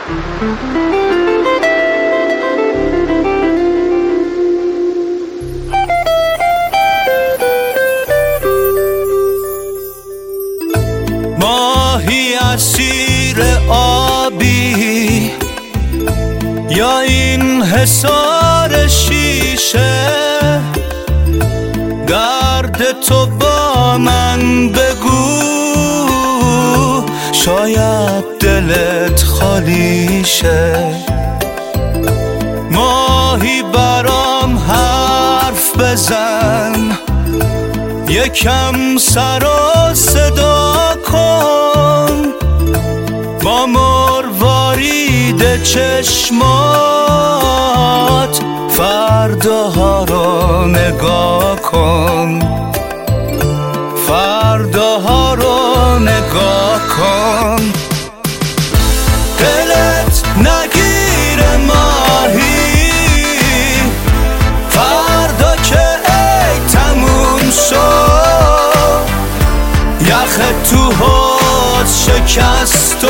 ماهی اسیر آبی یا این حصار شیشه، درد تو با من بگو، شاید دلت خالی شه. ماهی برام حرف بزن، یکم سر و صدا کن، با مروارید چشمات فرداها رو نگاه کن، فرداها رو نگاه کن. دلت نگیره ماهی، فردا که ای تموم شد، یخ تو حوض شکست و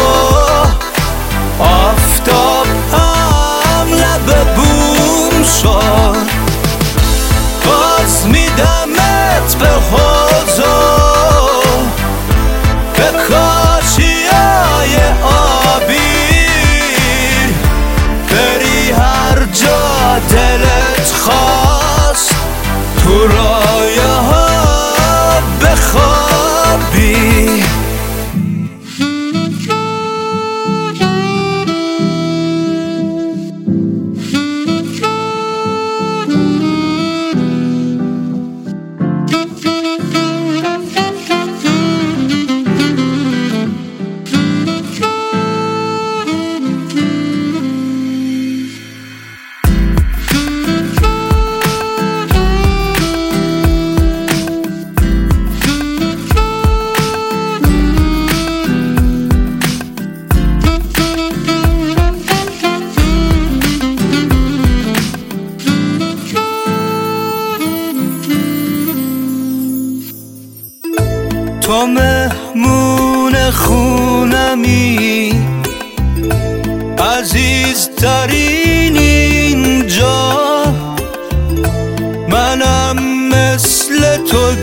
آفتاب هم لب بوم شد. باز میدمت به حوض و به کاشیای آبی، بری هر جا دلت خواست، تو رایه ها بخوابی. تو مهمون خونمی، عزیزترین اینجا، منم مثل تو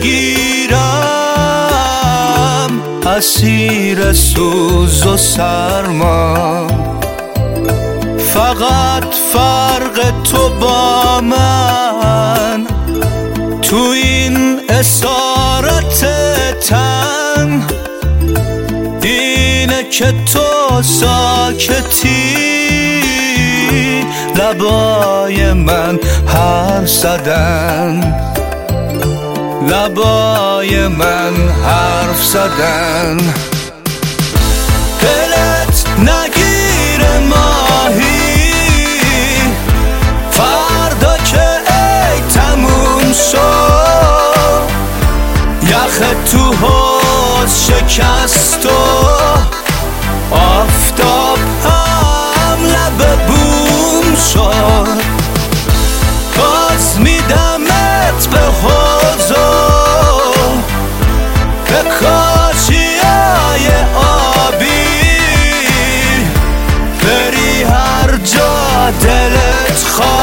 گیرم، اسیر سوز و سرما. فقط فرق تو با من تو این اسارت تن اینه که تو ساکتی، لبای من حرف زدن، لبای من حرف زدن. دلت نگیره ماهی، فردا که ای تموم شد، یخ تو حوض شکست و آفتاب هم لب بوم شد. باز میدمت به حوض و به کاشیای آبی، بری هر جا دلت خواست،